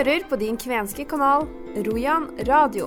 hører på din kvenske kanal, Rojan Radio.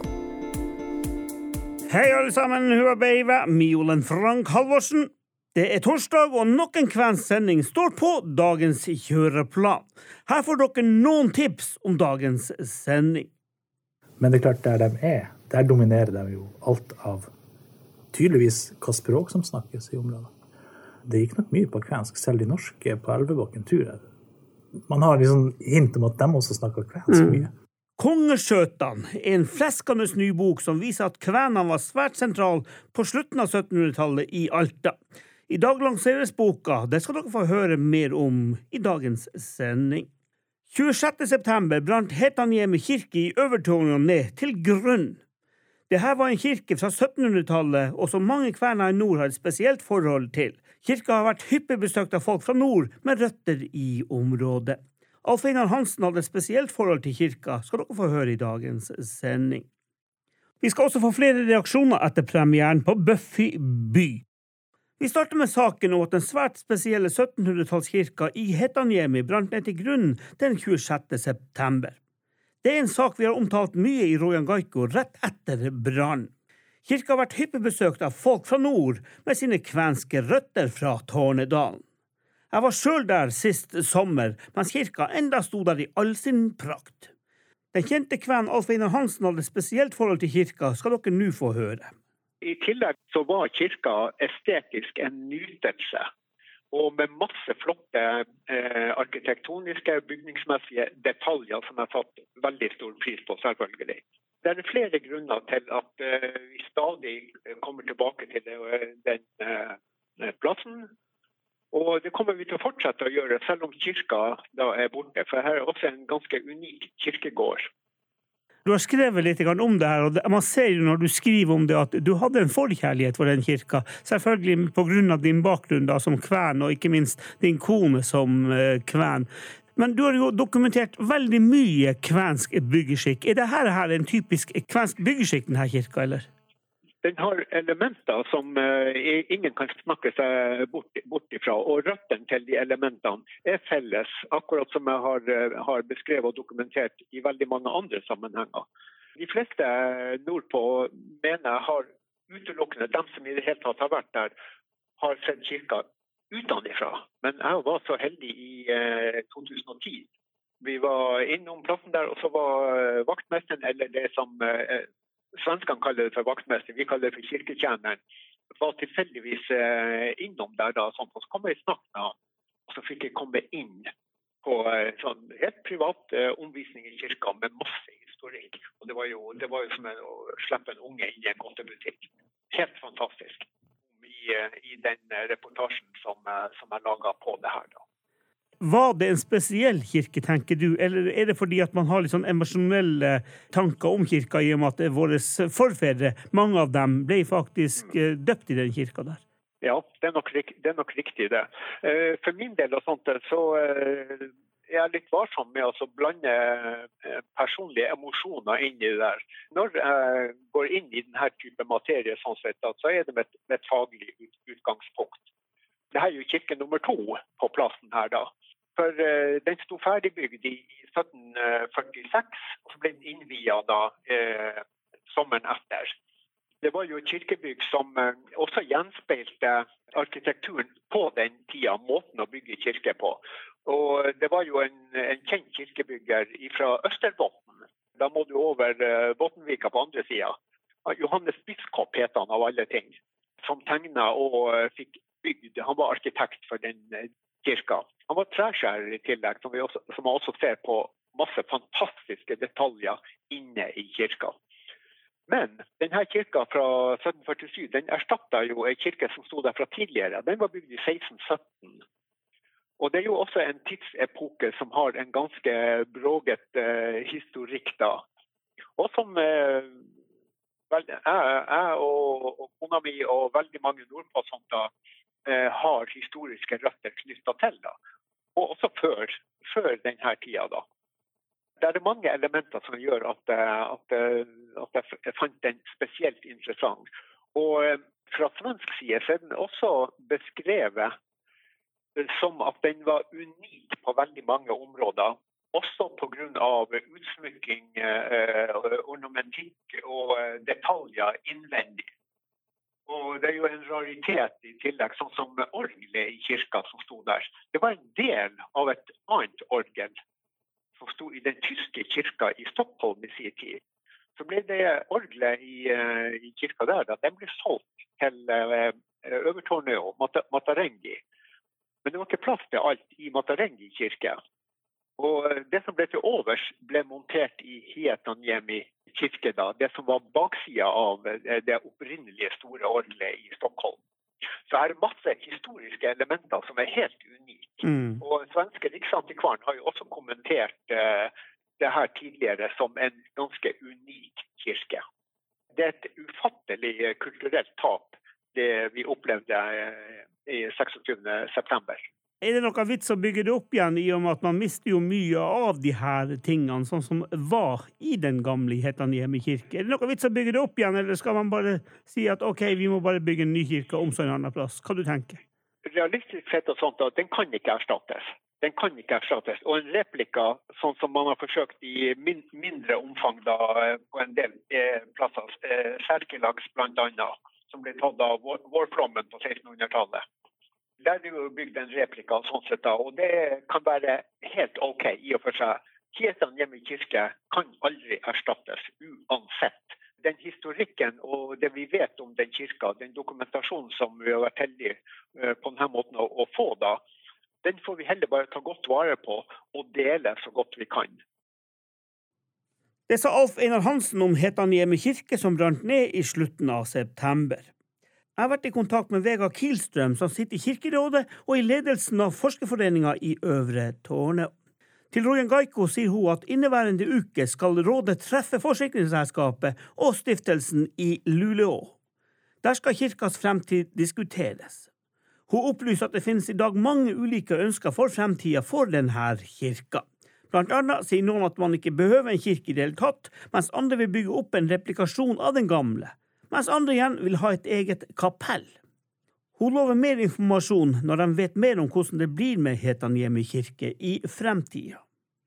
Hei alle sammen, hva beiva, Miolen Frank Halvorsen. Det torsdag, og nok en kvensk sending står på dagens kjøreplan. Her får dere noen tips om dagens sending. Men det klart, der de der dominerer de jo alt av tydeligvis hva språk som snakkes i området. Det gikk nok mye på kvensk, selv de norske på Elvebakken, tror jeg. Man har liksom hint om at de også snakker kvensk mye. Kongesjøtan en fleskende ny bok som viser at kvenene var svært sentral på slutten av 1700-tallet i Alta. I dag lanseres boka, det skal dere få høre mer om i dagens sending. 26. september brant Hetaniemi kirke i Øvertorneå ned til grunn. Dette var en kirke fra 1700-tallet, og som mange kvener i nord har et spesielt forhold til. Kirka har vært hyppig besøkt av folk fra nord med røtter i området. Alf Einar Hansen hadde et spesielt forhold til kirka, skal dere få høre i dagens sending. Vi skal også få flere reaksjoner etter premieren på Buffy by. Vi starter med saken om at den svært spesielle 1700-tallskirka i Hetaniemi brant ned til grunnen den 26. september. Det en sak vi har omtalt mye i Rojan Gaiko rett etter brann. Kirka har vært hyppig besøkt av folk fra nord med sine kvenske røtter fra Tornedalen. Jeg var selv der sist sommer, mens kirka enda stod der i all sin prakt. Den kjente kven Alf Einar Hansen hadde spesielt forhold til kirka, skal dere nå få høre. I tillegg så var kirka estetisk en nytelse, og med masse flotte arkitektoniske, bygningsmessige detaljer som jeg satt veldig stor pris på, selvfølgelig. Det er flere grunner til at vi stadig kommer tilbake til den plassen, og det kommer vi til å fortsette å gjøre, selv om kirka da borte, for her er også en ganske unik kirkegård. Du har skrevet litt om det her, og man ser jo når du skriver om det at du hadde en forkjærlighet for den kirka, selvfølgelig på grunn av din bakgrunn da, som kven, og ikke minst din kone som kven. Men du har jo dokumentert veldig mye kvensk byggeskikk. Er det her en typisk kvensk byggeskikk, denne kirka, eller? Den har elementer som ingen kan snakke seg bort ifra, og røtten til de elementene er felles, akkurat som jeg har beskrevet og dokumentert i veldig mange andre sammenhenger. De fleste nordpå mener har utelukkende, dem som i det hele tatt har vært der, har sett kirka utenifra. Men jeg var så heldig i 2010. Vi var innom plassen der, og så var vaktmesteren, eller det som svenskene kaller det for vaktmester, vi kaller det for kirketjeneren, var tilfeldigvis innom der da, sånn, og så kom jeg i snakk med han, og så fikk jeg komme inn på sånn helt privat omvisning i kirka med masse historikk. Og det var jo som å slippe en unge inn i en godtebutikk. Helt fantastisk i den reportasjen som jeg laget på det her da. Var det en spesiell kirke, tenker du, eller er det fordi at man har litt sånn emosjonelle tanker om kirka i og med at våre forfedre, mange av dem, ble faktisk døpt i den kirka der? Ja, det er nok riktig det. For min del og sånt, så er jeg litt varsom med å blande personlige emosjoner inn i det der. Når jeg går inn i denne type materie, sånn sett, så er det med et faglig utgangspunkt. Dette er jo kirke nummer 2 på plassen her da. For den stod ferdigbygd i 1746, og så ble den innviet da sommeren etter. Det var jo et kirkebygg som også gjenspeilte arkitekturen på den tida, måten å bygge kirke på. Og det var jo en kjent kirkebygger fra Østerbotn. Da må du over Bottenvika på andre siden. Johannes Biskop het han av alle ting, som tegnet og fikk bygd. Han var arkitekt for den kirka. Han var treskjærer i tillegg, som man også ser på masse fantastiske detaljer inne i kirka. Men denne kirka fra 1747, den erstattet jo en kirke som stod der fra tidligere. Den var bygd i 1617. Og det er jo også en tidsepoke som har en ganske bråget historikk da. Og som jeg og kona mi og veldig mange nordpå som da har historiske røtter knyttet til da. Og også før denne tida da. Det er mange elementer som gjør at jeg fant den spesielt interessant. Og fra svensk side så er den også beskrevet som at den var unik på veldig mange områder. også på grunn av utsmykking, ornamentikk og detaljer innvendig. Og det jo en raritet I tillegg, sånn som orgelet I kirka som stod der. Det var en del av et annet orgel som stod I den tyske kirka I Stockholm I sin tid. Så ble det orgelet I kirka der, at den ble solgt til Övertorneå og Matarengi. Men det var ikke plass til alt I Matarengi kirke. Og det som ble til overs ble montert I Hietaniemi kirke da, det som var baksida av det opprinnelige store orgelet I Stockholm. Så her masse historiske elementer som helt unike. Og svenske riksantikvaren har jo også kommentert det her tidligere som en ganske unik kirke. Det et ufattelig kulturelt tap, det vi opplevde I 26. september. Det noe vits å bygge det opp igjen I og med at man mister jo mye av de her tingene sånn som var I den gamle Hietaniemi kirke? Det noe vits å bygge det opp igjen, eller skal man bare si at ok, vi må bare bygge en ny kirke om så en annen plass? Hva du tenker? Realistisk sett og sånt, den kan ikke erstattes. Den kan ikke erstattes. Og en replika, sånn som man har forsøkt I mindre omfang da, på en del plasser, Serkelaks blant annet, som ble tatt av vårflommen på 1600-tallet. Der det jo bygd en replika sånn sett da, og det kan være helt ok I og for seg. Hietaniemi kirke kan aldri erstattes, uansett. Den historikken og det vi vet om den kirka, den dokumentasjonen som vi har vært heldige på denne måten å få da, den får vi heller bare ta godt vare på og dele så godt vi kan. Det sa Alf Einar Hansen om Hietaniemi kirke som brant ned I slutten av september. Jeg har vært I kontakt med Vega Kielstrøm, som sitter I kirkerådet og I ledelsen av Forskerforeningen I Øvre Torneå. Til Rojan Gaiko sier hun at inneværende uke skal rådet treffe forsikringsselskapet og stiftelsen I Luleå. Der skal kirkas fremtid diskuteres. Hun opplyser at det finnes I dag mange ulike ønsker for fremtiden for denne kirka. Blant annet sier noen at man ikke behøver en kirke I det hele tatt, mens andre vil bygge opp en replikasjon av den gamle. Mens andre igjen vil ha et eget kapell. Hun lover mer informasjon når de vet mer om hvordan det blir med Hietaniemi kirke I fremtiden.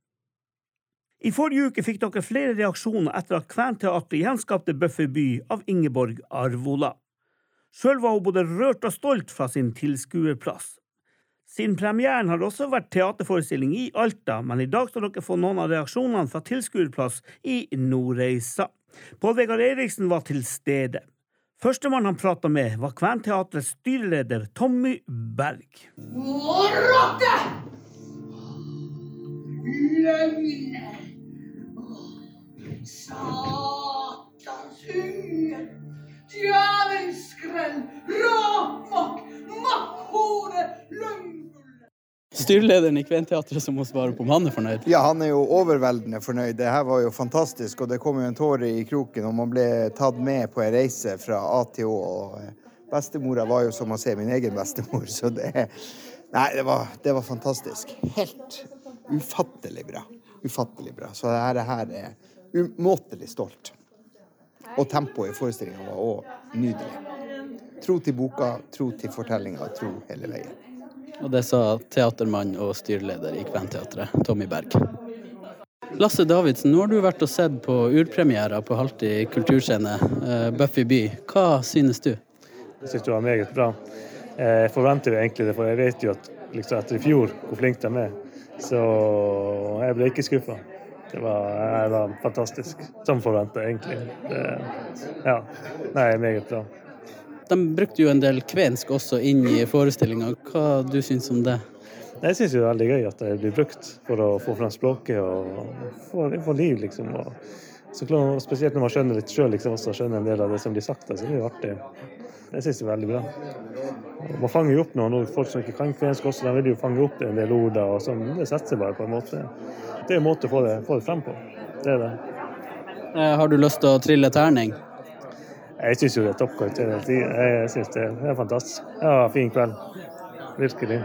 I forrige uke fikk dere flere reaksjoner etter at Kventeatret gjenskapte Buffy by av Ingeborg Arvola. Selv var hun både rørt og stolt fra sin tilskuerplass. Siden premieren har det også vært teaterforestilling I Alta, men I dag skal dere få noen av reaksjonene fra tilskuerplass I Nordreisa. Pål Vegard Eriksen var til stede. Førstemann han pratet med var Kventeatrets styreleder Tommy Berg. Råte! Løgne! Satans unge! Djavelskrell! Råmokk! Makkhore! Løgnfulle! Styrlederen I Kventeatret som må svare på om han fornøyd? Ja, han jo overveldende fornøyd. Det her var jo fantastisk, og det kom jo en tåre I kroken, og man ble tatt med på en reise fra A til Å, og bestemora var jo som å se min egen bestemor, så det var fantastisk. Helt ufattelig bra. Ufattelig bra. Så det her umåtelig stolt. Og tempoet I forestillingen var også nydelig. Tro til boka, tro til fortellingen, tro hele veien. Og det sa teatermann og styreleder I Kventeatret, Tommy Berg. Lasse Davidsen, nå har du vært og sett på urpremiere på Halti kulturscene, Buffy by. Hva synes du? Jeg synes det var meget bra. Jeg forventer jo egentlig det, for jeg vet jo at liksom, etter I fjor hvor flink de så jeg ble ikke skuffet. Det var fantastisk, som forventet egentlig. Meget bra. De brukte jo en del kvensk også inn I forestillingen. Hva du synes om det? Jeg synes jo det veldig gøy at det blir brukt for å få frem språket og få liv, liksom. Og så klart, spesielt når man skjønner litt selv, liksom, også skjønner en del av det som blir sagt, så det er jo artig. Jeg synes det er veldig bra. Man fanger jo opp noen folk som ikke kan kvensk også, de vil jo fange opp en del ord, og sånn, det setter seg bare på en måte. Det en måte å få det frem på. Det det. Har du lyst til å trille terning? Jeg synes jo det toppkarakter. Jeg synes det fantastisk. Ja, fin kveld. Virkelig.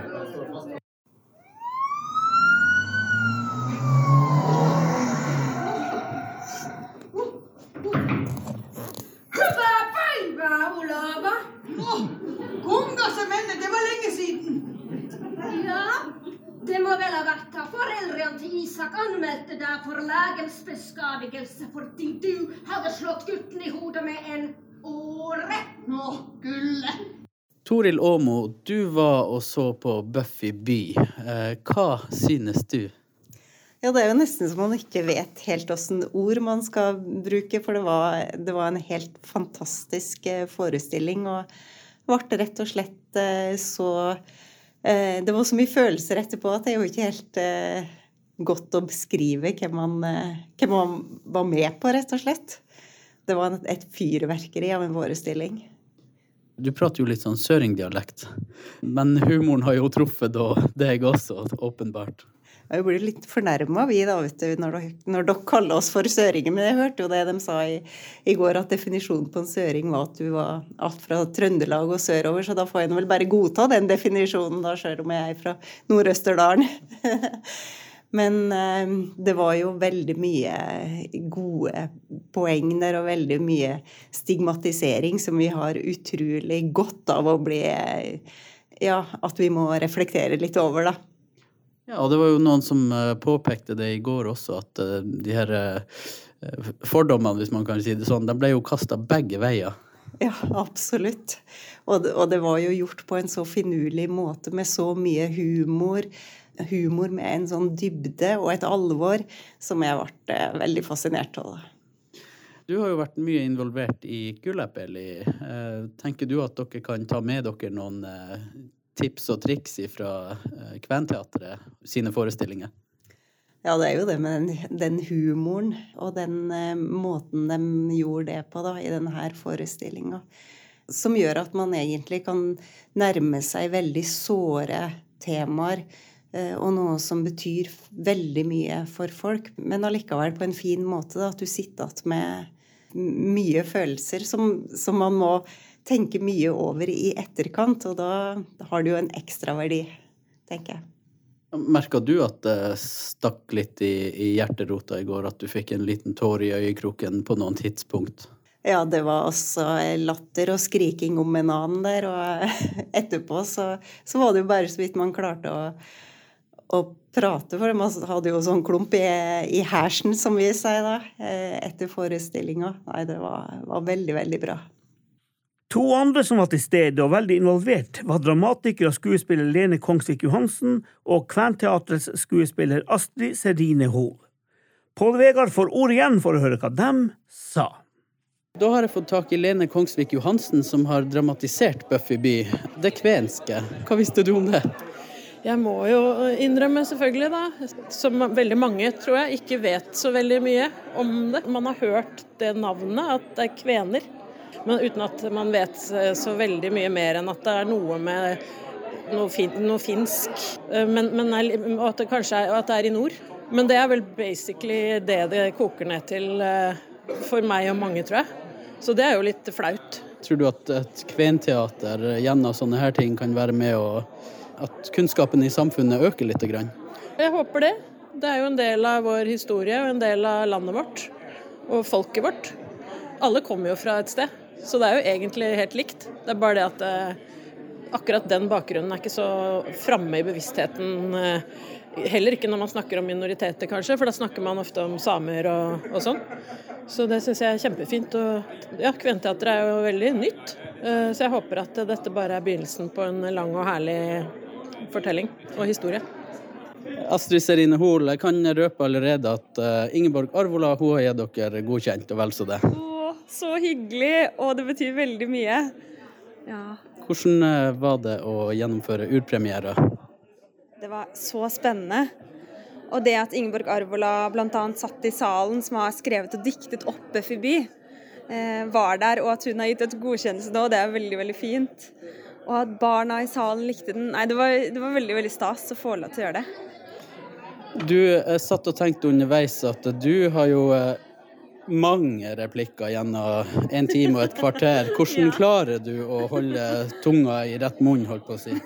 Det må vel ha vært her foreldrene til Isak anmeldte deg for lägensbeskadigelse fordi du hadde slått gutten i hodet med en åre. Nå, gulle. Toril Åmo, du var og så på Buffy by. Hva synes du? Ja, det jo nesten som man ikke vet helt hvordan ord man skal bruke, for det var en helt fantastisk forestilling, og ble rett og slett så... Det var så mye følelser etterpå at det jo ikke helt godt å beskrive hvem man var med på, rett og slett. Det var et fyrverkeri av en forestilling. Du prater jo litt sånn søringdialekt, men humoren har jo truffet deg også, åpenbart. Jeg ble litt fornærmet vet du, når dere kaller oss for søringer, men jeg hørte jo det de sa i går, at definisjonen på en søring var at du var alt fra Trøndelag og sørover, så da får jeg vel bare godta den definisjonen, da selv om jeg fra Nord-Østerdalen. Men det var jo veldig mye gode poeng der, og veldig mye stigmatisering som vi har utrolig godt av å bli, at vi må reflektere litt over da. Ja, og det var jo noen som påpekte det i går også, at de her fordommene, hvis man kan si det sånn, de ble jo kastet begge veier. Ja, absolutt. Og det var jo gjort på en så finurlig måte, med så mye humor med en sånn dybde og et alvor, som jeg ble veldig fascinert av. Du har jo vært mye involvert i Gullepeli. Tenker du at dere kan ta med dere noen tips og triks fra Kventeatret sine forestillinger? Ja, det jo det med den humoren og den måten de gjorde det på da, i denne forestillingen, som gjør at man egentlig kan nærme seg veldig såre temaer, og noe som betyr veldig mye for folk, men allikevel på en fin måte da, at du sitter med mye følelser som man må tenke mye over i etterkant, og da har det jo en ekstra verdi, tenker jeg. Merket du at det stakk litt i hjerterota i går, at du fikk en liten tår i øyekroken på noen tidspunkt? Ja, det var også latter og skriking om en annen der, og etterpå så var det jo bare så vidt man klarte å prate, for man hadde jo sånn klump i hersen, som vi sier da, etter forestillingen. Nei, det var veldig, veldig bra. To andre som var til stede og veldig involvert var dramatiker og skuespiller Lene Kongsvik Johansen og Kventeatrets skuespiller Astrid Serine Hoel. Pål Vegard får ord igjen for å høre hva de sa. Da har jeg fått tak i Lene Kongsvik Johansen, som har dramatisert Buffy by. Det kvenske. Hva visste du om det? Jeg må jo innrømme selvfølgelig da, som veldig mange tror jeg ikke vet så veldig mye om det. Man har hørt det navnet, at det kvener. Men uten at man vet så veldig mye mer enn at det noe med noe finsk, og at det kanskje at det i nord. Men det vel basically det koker ned til for meg og mange, tror jeg. Så det jo litt flaut. Tror du at et kventeater gjennom sånne her ting kan være med at kunnskapen i samfunnet øker litt grann? Jeg håper det. Det jo en del av vår historie og en del av landet vårt og folket vårt. Alle kommer jo fra et sted. Så det jo egentlig helt likt. Det bare det at akkurat den bakgrunnen ikke så fremme i bevisstheten, heller ikke når man snakker om minoriteter kanskje, for da snakker man ofte om samer og sånn. Så det synes jeg kjempefint. Og ja, Kventeatret jo veldig nytt, så jeg håper at dette bare begynnelsen på en lang og herlig fortelling og historie. Astrid Serine Hoel, jeg kan røpe allerede at Ingeborg Arvola, hun har gitt dere godkjent, og vel så det. Så hyggelig, og det betyr veldig mye. Ja. Hvordan var det å gjennomføre urpremiere? Det var så spennende. Og det at Ingeborg Arvola blant annet satt i salen, som har skrevet og diktet opp Buffy by, var der, og at hun har gitt et godkjennelse nå, det veldig, veldig fint. Og at barna i salen likte den. Nei, det var veldig, veldig stas å få lov til å gjøre det. Du satt og tenkte underveis at du har jo mange replikker gjennom 1 time og et kvarter. Hvordan klarer du å holde tunga i rett munn, holdt på å si?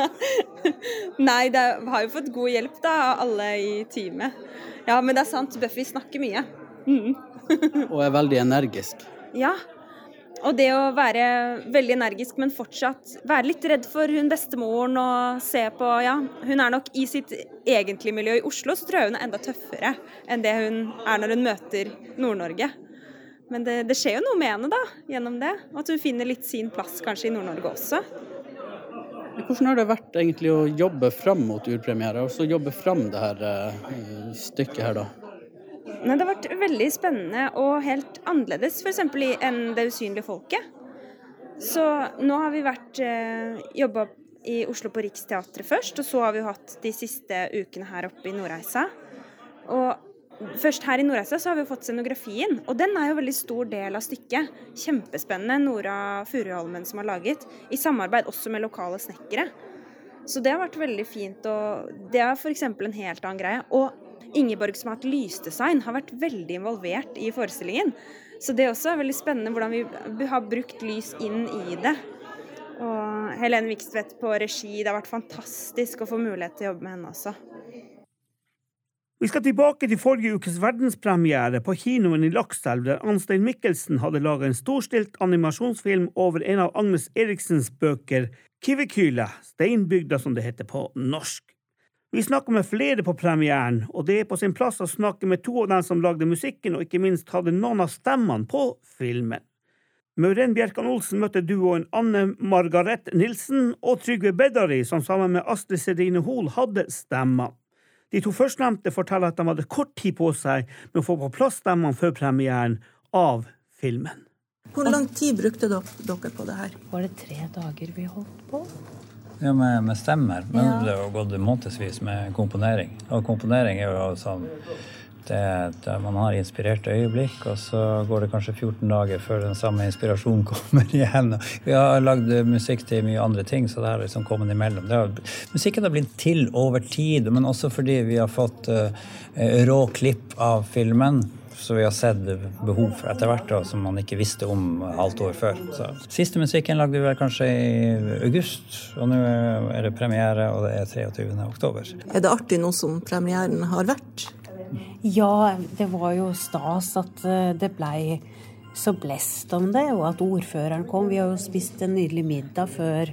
Nei, det har jo fått god hjelp da, av alle i teamet. Ja, men det sant, Buffy snakker mye. Og veldig energisk. Ja, Og det å være veldig energisk, men fortsatt være litt redd for hun bestemoren og se på, ja, hun nok i sitt egentlige miljø i Oslo, så tror jeg hun enda tøffere enn det hun når hun møter Nord-Norge. Men det skjer jo noe med henne da, gjennom det, og at hun finner litt sin plass kanskje i Nord-Norge også. Hvordan har det vært egentlig å jobbe fram mot urpremiere, og så jobbe fram det her stykket her da? Nei, det har vært veldig spennende og helt annerledes, for eksempel enn Det usynlige folket. Så nå har vi jobbet i Oslo på Riksteatret først, og så har vi hatt de siste ukene her oppe i Nordreisa. Og først her i Nordreisa så har vi fått scenografien, og den jo veldig stor del av stykket. Kjempespennende, Nora Furuholmen som har laget, i samarbeid også med lokale snekkere. Så det har vært veldig fint, og det for eksempel en helt annen greie. Og Ingeborg som har hatt lysdesign har vært veldig involvert i forestillingen. Så det også veldig spennende hvordan vi har brukt lys inn i det. Og Helene Vikstvedt på regi, det har vært fantastisk å få mulighet til å jobbe med henne også. Vi skal tilbake til forrige ukes verdenspremiere på kinoen i Lakselv, der Anstein Mikkelsen hadde laget en storstilt animasjonsfilm over en av Agnes Eriksens bøker, Kivekyle, Steinbygda som det heter på norsk. Vi snakker med flere på premieren, og det på sin plass å snakke med to av dem som lagde musikken, og ikke minst hadde noen av stemmene på filmen. Møren Bjerkan Olsen møtte duoen Anne Margaret Nilsen og Trygve Beddari, som sammen med Astrid Sedine Hol hadde stemmer. De to førstnevnte forteller at de hadde kort tid på seg med å få på plass stemmene før premieren av filmen. Hvor lang tid brukte dere på det her? Var det 3 dager vi holdt på? Ja, med stemmer, men det har gått månedsvis med komponering. Og komponering jo sånn, man har inspirerte øyeblikk, og så går det kanskje 14 dager før den samme inspirasjonen kommer igjen. Vi har lagd musikk til mye andre ting, så det har liksom kommet imellom. Musikken har blitt til over tid, men også fordi vi har fått rå klipp av filmen, så vi har sett behov for etter hvert da, som man ikke visste om halvt år før. Så. Siste musikken lagde vi vel kanskje i august, og nå det premiere, og det 23. oktober. Det artig nå som premieren har vært? Ja, det var jo stas at det ble så blest om det, og at ordføreren kom. Vi har jo spist en nydelig middag før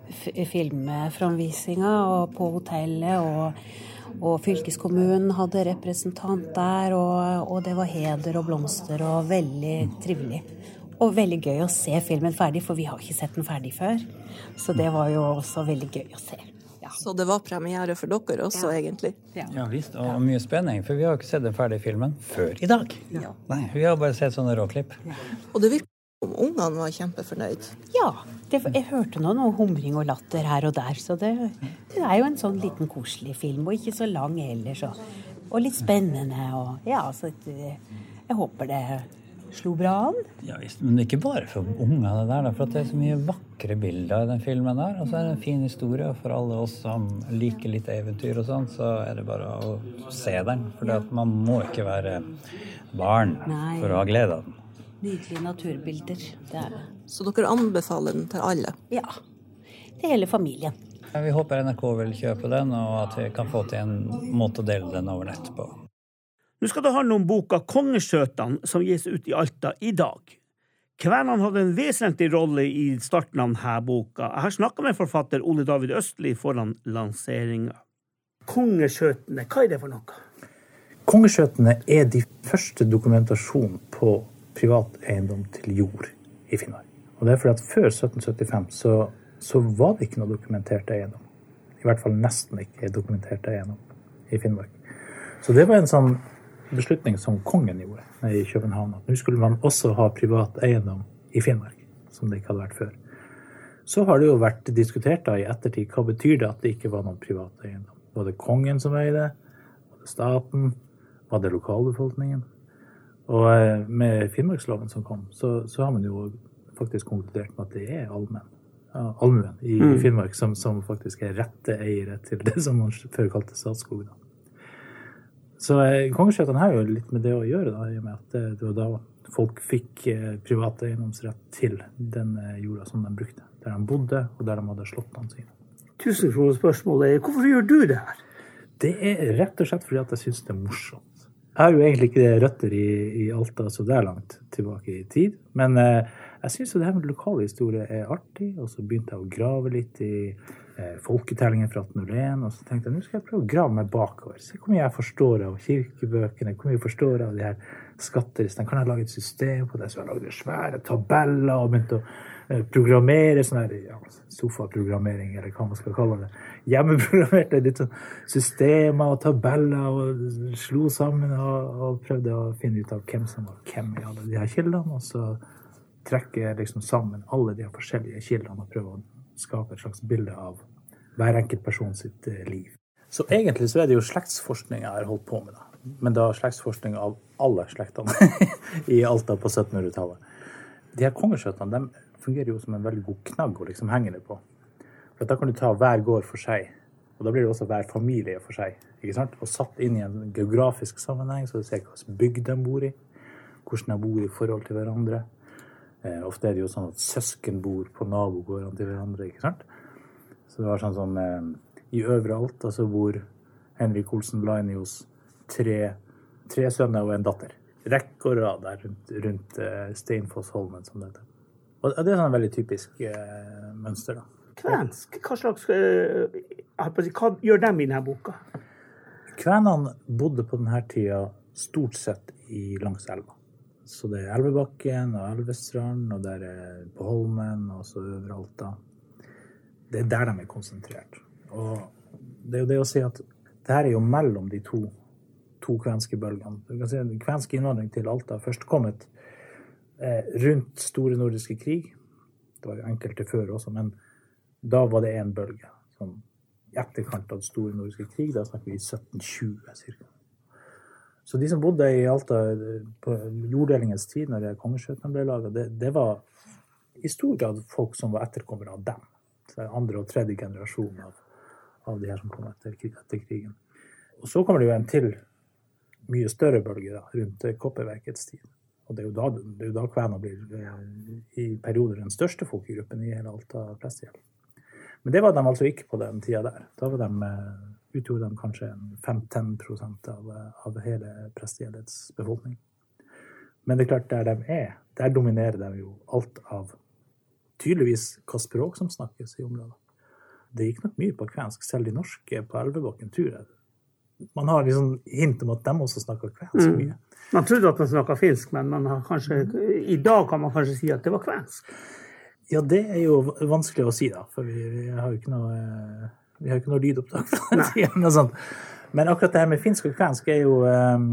filmframvisinga og på hotellet, og fylkeskommunen hadde representant der, og det var heder og blomster og veldig trivelig. Og veldig gøy å se filmen ferdig, for vi har ikke sett den ferdig før. Så det var jo også veldig gøy å se. Ja. Så det var premiere for dere også, egentlig? Ja, visst, og mye spenning, for vi har ikke sett den ferdige filmen før i dag. Ja. Nei, vi har bare sett sånne råklipp. Ja. Og det virker som ungene var kjempefornøyd. Ja, jeg hørte noe humring og latter her og der, så det jo en sånn liten koselig film, og ikke så lang ellers, og litt spennende, og ja, så jeg håper det slo bra an. Ja, visst, men det ikke bare for ungene det der, for at det så mye vakre bilder i den filmen der, og så det en fin historie for alle oss som liker litt eventyr og sånt, så det bare å se den, for at man må ikke være barn for å ha glede av den. Nydelige naturbilder, det det. Så dere anbefaler den til alle? Ja, til hele familien. Vi håper NRK vil kjøpe den, og at vi kan få til en måte å dele den over nett på. Nå skal det handle om boka Kongeskjøtene, som gis ut i Alta i dag. Kvenene hadde en vesentlig rolle i starten av denne boka. Jeg har snakket med forfatter Ole David Østli foran lanseringen. Kongeskjøtene, hva det for noe? Kongeskjøtene de første dokumentasjon på privat eiendom til jord i Finnmark. Og det fordi at før 1775 så var det ikke noe dokumentert eiendom. I hvert fall nesten ikke dokumentert eiendom i Finnmark. Så det var en sånn beslutning som kongen gjorde i København. Nå skulle man også ha privat eiendom i Finnmark, som det ikke hadde vært før. Så har det jo vært diskutert da i ettertid, hva betyr det at det ikke var noen privat eiendom? Var det kongen som eide? Var det staten? Var det lokalbefolkningen? Og med Finnmarksloven som kom, så har man jo faktisk konkludert med at det allmuen i Finnmark som faktisk rette eiere til det som man før kalte Statskog. Så Kongeskjøtene har jo litt med det å gjøre, da, i og med at det var da folk fikk privat eiendomsrett til den jorda som de brukte, der de bodde og der de hadde slottene sine. 1000 kroner spørsmålet hvorfor gjør du det her? Det rett og slett fordi at jeg synes det morsomt. Jeg har jo egentlig ikke røtter i Alta så det langt tilbake i tid, men jeg Jeg synes jo det her med lokale historier artig, og så begynte jeg å grave litt i folketellingen fra 1801, og så tenkte jeg, nå skal jeg prøve å grave meg bakover. Se hvor mye jeg forstår av kirkebøkene, hvor mye jeg forstår av de her skattelistene. Kan jeg lage et system på det? Så jeg lagde svære tabeller og begynte å programmere sånn her, sofaprogrammering, eller hva man skal kalle det. Hjemmeprogrammerte litt sånn systemer og tabeller, og slo sammen og prøvde å finne ut av hvem som var hvem i alle de her kildene, og så trekker jeg liksom sammen alle de forskjellige kildene og prøver å skape et slags bilde av hver enkelt person sitt liv. Så egentlig så det jo slektsforskning jeg har holdt på med da. Men da slektsforskning av alle slektene i Alta på 1700-tallet. De her kongeskjøttene, de fungerer jo som en veldig god knagg å liksom henge det på. For da kan du ta hver gård for seg, og da blir det også hver familie for seg, ikke sant? Og satt inn i en geografisk sammenheng, så du ser hvilken bygd de bor i, hvordan de bor i forhold til hverandre. Ofte det jo sånn at søsken bor på nabogårdene til hverandre, ikke sant? Så det var sånn som i Øvre Alta så bor Henrik Olsen Lainius tre sønner og en datter. Rekke og rad der rundt Steinfossholmen, som det heter. Og det sånn veldig typisk mønster da. Kvensk, hva gjør dem i denne boka? Kvenene bodde på denne tida stort sett langs elva. Så det Elvebakken og Elvestrand, og der på Holmen, og så Øvre Alta. Det der de konsentrert. Og det jo det å si at det her jo mellom de to kvenske bølgene. Du kan si at kvensk innvandring til Alta først kommet rundt Store nordiske krig. Det var jo enkelte før også, men da var det en bølge. Sånn, i etterkant av Store nordiske krig, da snakker vi 1720 cirka. Så de som bodde i Alta på jorddelingens tid, når det kongeskjøttene ble laget, det var i stor grad folk som var etterkommere av dem. Så det andre og tredje generasjon av de her som kom etter krigen. Og så kommer det jo en til mye større bølge da, rundt Kopperverkets tid. Og det er jo da kvener blir i perioder den største folkegruppen i hele Alta prestegjeld. Men det var de altså ikke på den tida der. Da var utgjorde de kanskje 5-10% av hele prestegjeldets befolkning. Men det er klart, der dominerer de jo alt av tydeligvis hva språk som snakkes i området. Det gikk nok mye på kvensk, selv de norske på Elvebakken, tror jeg. Man har liksom hint om at de også snakker kvensk mye. Man trodde at man snakket finsk, men i dag kan man kanskje si at det var kvensk. Ja, det er jo vanskelig å si da, for vi har jo ikke noe lydopptak fra den tiden og sånt. Men akkurat det her med finsk og kvensk er jo,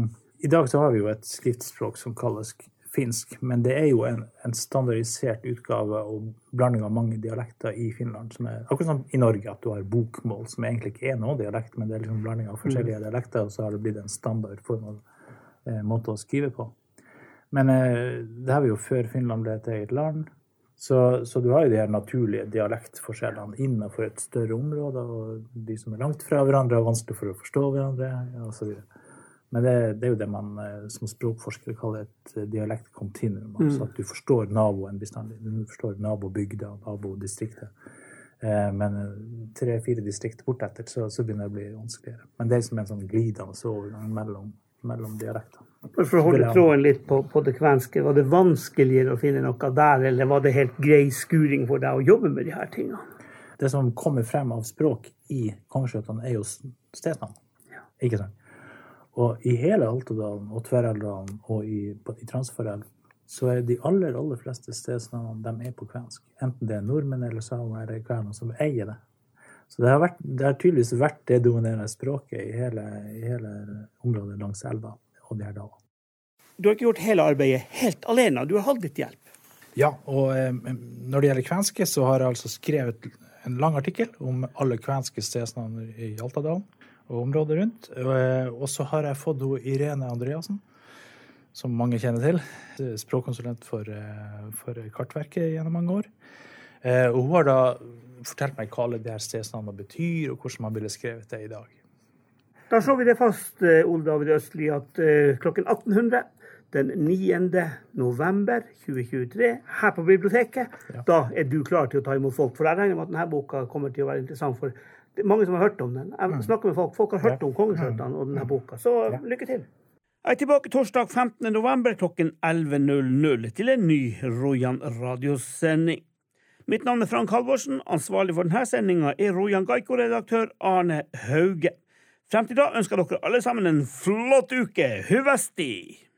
i dag så har vi jo et skriftspråk som kalles finsk, men det er jo en standardisert utgave og blanding av mange dialekter i Finland, som akkurat som i Norge, at du har bokmål, som egentlig ikke er noe dialekt, men det er liksom blanding av forskjellige dialekter, og så har det blitt en standardform av måte å skrive på. Men det har vi jo før Finland ble et eget land, så du har jo de her naturlige dialektforskjellene innenfor et større område, og de som er langt fra hverandre er vanskelig for å forstå hverandre, og så videre. Men det er jo det man som språkforskere kaller et dialektkontinuum, altså at du forstår naboen bestandig, du forstår nabobygda, nabodistriktet. Men 3-4 distrikter bortetter, så begynner det å bli vanskeligere. Men det er som en sånn glidende overgang mellom dialekter. For å holde tråden litt på det kvenske, var det vanskeligere å finne noe der, eller var det helt grei skuring for deg å jobbe med de her tingene? Det som kommer frem av språk i kongeskjøttene er jo stedsnavn, ikke sant? Og i hele Altadalen og Tverreldalen og i Transforell, så er de aller fleste stedsnavn, de på kvensk. Enten det er nordmenn eller samer eller kvener som eier det. Så det har tydeligvis vært det dominerende språket i hele området langs elva og de her dalene. Du har ikke gjort hele arbeidet helt alene, du har hatt litt hjelp. Ja, og når det gjelder kvenske, så har jeg altså skrevet en lang artikkel om alle kvenske stedsnavn i Altadalen og området rundt. Og så har jeg fått Irene Andreasen, som mange kjenner til, språkkonsulent for Kartverket gjennom mange år. Og hun har da fortalt meg hva alle de her stedsnavnene betyr, og hvordan man ville skrevet det i dag. Da så vi det fast, Ole David Østli, at klokken 1800, den 9. november 2023, her på biblioteket, da er du klar til å ta imot folk. For jeg regner med at denne boka kommer til å være interessant for mange som har hørt om den. Jeg snakker med folk har hørt om kongeskjøttene og denne boka. Så lykke til! Jeg tilbake torsdag 15. november klokken 11.00 til en ny Rojan radiosending. Mitt navn Frank Halvorsen, ansvarlig for denne sendingen Rojan Gaiko-redaktør Arne Hauge. Frem til da ønsker dere alle sammen en flott uke. Huvesti!